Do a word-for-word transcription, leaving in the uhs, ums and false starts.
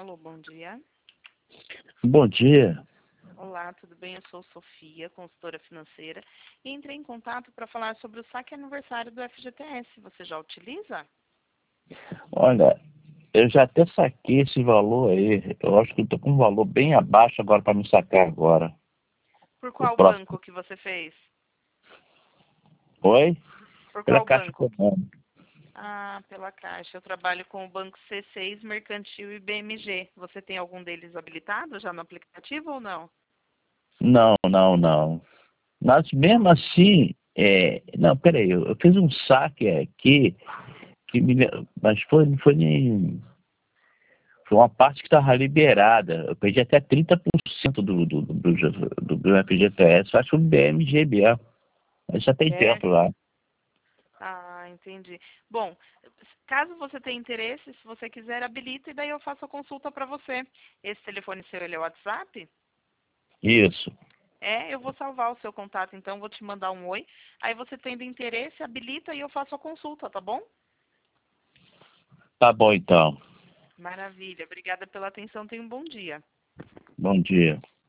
Alô, bom dia. Bom dia. Olá, tudo bem? Eu sou Sofia, consultora financeira, e entrei em contato para falar sobre o saque aniversário do F G T S. Você já utiliza? Olha, eu já até saquei esse valor aí. Eu acho que eu tô com um valor bem abaixo agora para me sacar agora. Por O qual próximo. banco que você fez? Oi? Por Pela qual Caixa banco? Econômica. Ah, pela Caixa. Eu trabalho com o Banco C seis, Mercantil e B M G. Você tem algum deles habilitado já no aplicativo ou não? Não, não, não. Mas mesmo Não. assim, é... não, peraí, eu, eu fiz um saque aqui, que me... mas foi, não foi nem. Foi uma parte que estava liberada. Eu perdi até trinta por cento do, do, do, do, do F G T S, acho que o B M G mesmo. Mas já tem É? tempo lá. Ah, entendi. Bom, caso você tenha interesse, se você quiser, habilita e daí eu faço a consulta para você. Esse telefone seu, ele é o WhatsApp? Isso. É, eu vou salvar o seu contato, então vou te mandar um oi. Aí você tendo interesse, habilita e eu faço a consulta, tá bom? Tá bom então. Maravilha. Obrigada pela atenção. Tenha um bom dia. Bom dia.